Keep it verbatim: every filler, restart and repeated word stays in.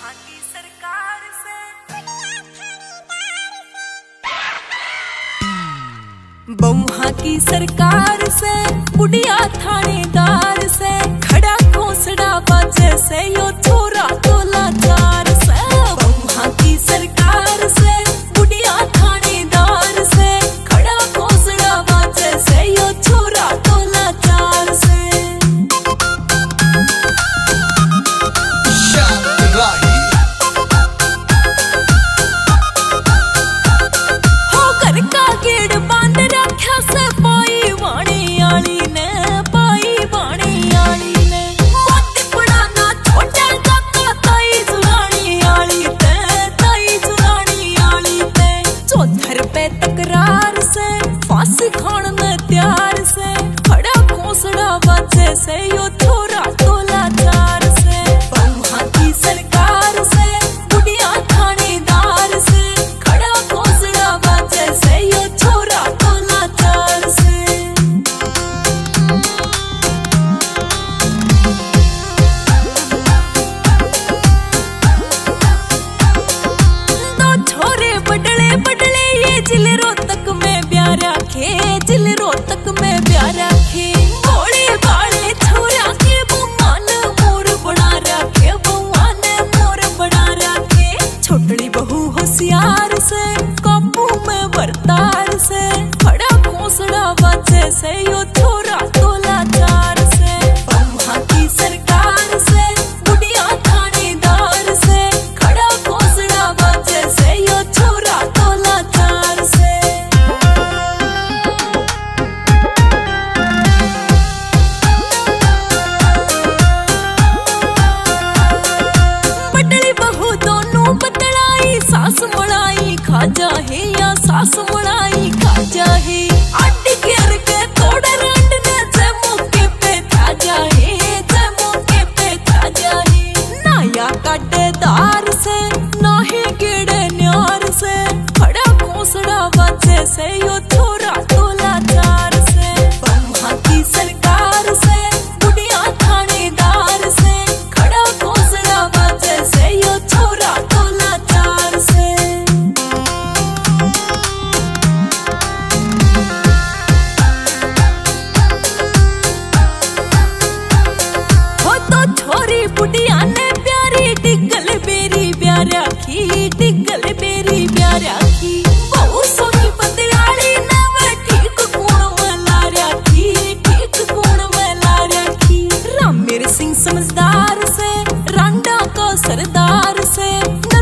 बहुआ की सरकार से बहुआ की सरकार से बुढ़िया थानेदार से खड़ा घोंसड़ा बजे से यो छोरा तो लाचार से बहुआ की सरकार से बुढ़िया थानेदार से खड़ा घोंसड़ा बजे से यो छोरा तो लाचार से हो घर का गेड़ बांध रखा से पाई वाणी आली ने पाई वाणी आली ने मत पड़ाना छोटा काका ताई जुरानी आली ते ताई जुरानी आली ते चौधर पे तकरार से फांसी खान में त्यार से खड़ा घोंसड़ा बचे से यो छोरा तो लाचार से बहुआ की सरकार से बुढ़िया थानेदार से खड़ा घोंसड़ा बचे से यो छोरा तो लाचार से दो छोरे बडले बडले ये जिले रोहतक में ब्याह रखे जिले रोहतक में ब्याह रखे भोले भाले छोरा के भगवान मोर बना रखे भगवान मोर बना रखे छोटड़ी बहू होशियार से काबू में बरतार से खड़ा घोंसड़ा बचे से यो छोरा तो लाचार से बहुआ की सरकार से बुढ़िया थानेदार से खड़ा घोंसड़ा बचे से यो छोरा तो लाचार से बडली बहू दोनों बदलाई सास मुड़ाई खा जाहे या सास मुड़ाई खा जाहे अड्डी घेर के तोड़ रंड ने जे मौके पे था जाहे जे मौके पे था जाहे नाया काटेदार से नाहे गेड़े न्यार से खड़ा घोंसड़ा बचे से यो छोरा तो लाचार से बहुआ की सरकार से बुढ़िया थानेदार से खड़ा घोंसड़ा बचे से यो छोरा तो लाचार से हो तो छोरी बुढ़िया ने प्यारी टिकल बेरी ब्याह रखी टिकल बेरी ब्याह रखी बहु सोनी बदलाली ने वे ठीक गुण में ला रखी ठीक गुण में ला रखी रामेर सिंह समझदार से रांडा का सरदार से